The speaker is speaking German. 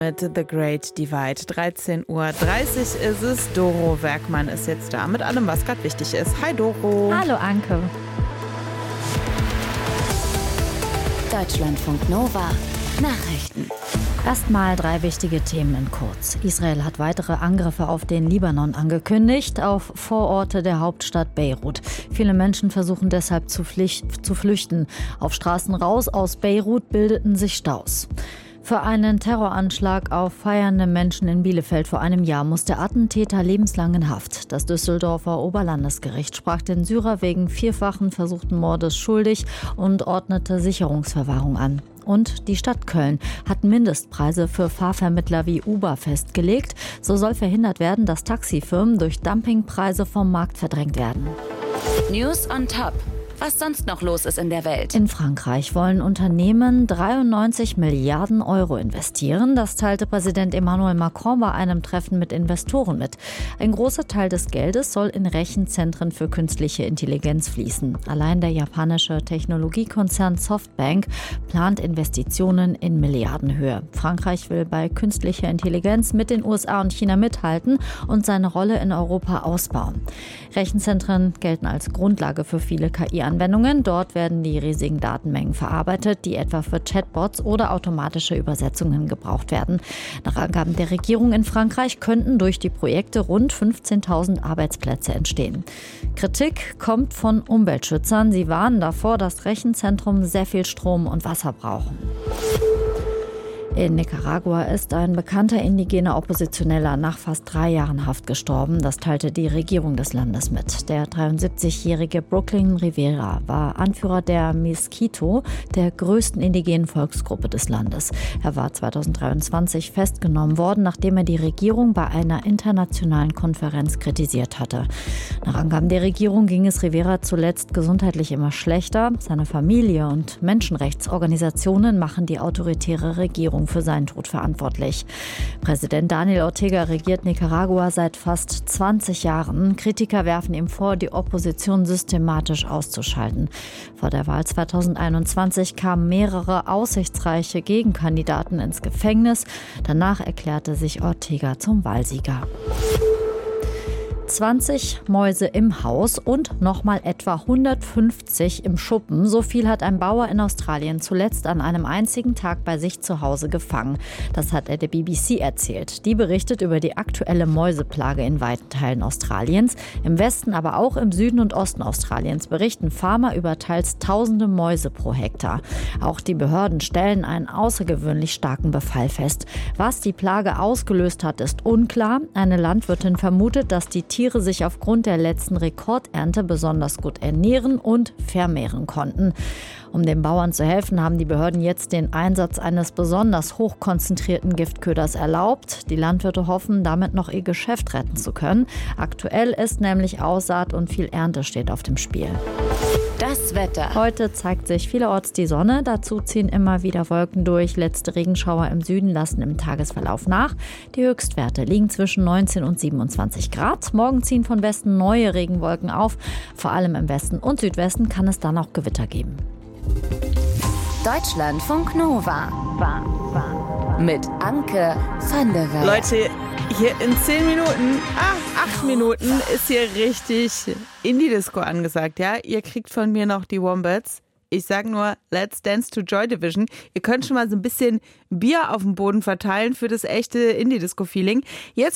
Mit The Great Divide. 13:30 Uhr ist es. Doro Werkmann ist jetzt da mit allem, was gerade wichtig ist. Hi Doro. Hallo Anke. Deutschlandfunk Nova. Nachrichten. Erstmal 3 wichtige Themen in kurz. Israel hat weitere Angriffe auf den Libanon angekündigt, auf Vororte der Hauptstadt Beirut. Viele Menschen versuchen deshalb zu flüchten. Auf Straßen raus aus Beirut bildeten sich Staus. Für einen Terroranschlag auf feiernde Menschen in Bielefeld vor einem Jahr muss der Attentäter lebenslang in Haft. Das Düsseldorfer Oberlandesgericht sprach den Syrer wegen 4-fachen versuchten Mordes schuldig und ordnete Sicherungsverwahrung an. Und die Stadt Köln hat Mindestpreise für Fahrvermittler wie Uber festgelegt. So soll verhindert werden, dass Taxifirmen durch Dumpingpreise vom Markt verdrängt werden. News on Top. Was sonst noch los ist in der Welt. In Frankreich wollen Unternehmen 93 Milliarden Euro investieren. Das teilte Präsident Emmanuel Macron bei einem Treffen mit Investoren mit. Ein großer Teil des Geldes soll in Rechenzentren für künstliche Intelligenz fließen. Allein der japanische Technologiekonzern Softbank plant Investitionen in Milliardenhöhe. Frankreich will bei künstlicher Intelligenz mit den USA und China mithalten und seine Rolle in Europa ausbauen. Rechenzentren gelten als Grundlage für viele KI-Anwendungen. Dort werden die riesigen Datenmengen verarbeitet, die etwa für Chatbots oder automatische Übersetzungen gebraucht werden. Nach Angaben der Regierung in Frankreich könnten durch die Projekte rund 15.000 Arbeitsplätze entstehen. Kritik kommt von Umweltschützern. Sie warnen davor, dass Rechenzentren sehr viel Strom und Wasser brauchen. In Nicaragua ist ein bekannter indigener Oppositioneller nach fast 3 Jahren Haft gestorben. Das teilte die Regierung des Landes mit. Der 73-jährige Brooklyn Rivera war Anführer der Miskito, der größten indigenen Volksgruppe des Landes. Er war 2023 festgenommen worden, nachdem er die Regierung bei einer internationalen Konferenz kritisiert hatte. Nach Angaben der Regierung ging es Rivera zuletzt gesundheitlich immer schlechter. Seine Familie und Menschenrechtsorganisationen machen die autoritäre Regierung für seinen Tod verantwortlich. Präsident Daniel Ortega regiert Nicaragua seit fast 20 Jahren. Kritiker werfen ihm vor, die Opposition systematisch auszuschalten. Vor der Wahl 2021 kamen mehrere aussichtsreiche Gegenkandidaten ins Gefängnis. Danach erklärte sich Ortega zum Wahlsieger. 20 Mäuse im Haus und nochmal etwa 150 im Schuppen. So viel hat ein Bauer in Australien zuletzt an einem einzigen Tag bei sich zu Hause gefangen. Das hat er der BBC erzählt. Die berichtet über die aktuelle Mäuseplage in weiten Teilen Australiens. Im Westen, aber auch im Süden und Osten Australiens berichten Farmer über teils tausende Mäuse pro Hektar. Auch die Behörden stellen einen außergewöhnlich starken Befall fest. Was die Plage ausgelöst hat, ist unklar. Eine Landwirtin vermutet, dass die Tiere sich aufgrund der letzten Rekordernte besonders gut ernähren und vermehren konnten. Um den Bauern zu helfen, haben die Behörden jetzt den Einsatz eines besonders hochkonzentrierten Giftköders erlaubt. Die Landwirte hoffen, damit noch ihr Geschäft retten zu können. Aktuell ist nämlich Aussaat und viel Ernte steht auf dem Spiel. Das Wetter. Heute zeigt sich vielerorts die Sonne. Dazu ziehen immer wieder Wolken durch. Letzte Regenschauer im Süden lassen im Tagesverlauf nach. Die Höchstwerte liegen zwischen 19 und 27 Grad. Morgen ziehen von Westen neue Regenwolken auf. Vor allem im Westen und Südwesten kann es dann auch Gewitter geben. Deutschlandfunk Nova. Mit Anke van der Werf. Leute, hier in 10 Minuten, 8 Minuten ist hier richtig Indie-Disco angesagt, ja? Ihr kriegt von mir noch die Wombats. Ich sag nur, let's dance to Joy Division. Ihr könnt schon mal so ein bisschen Bier auf dem Boden verteilen für das echte Indie-Disco-Feeling. Jetzt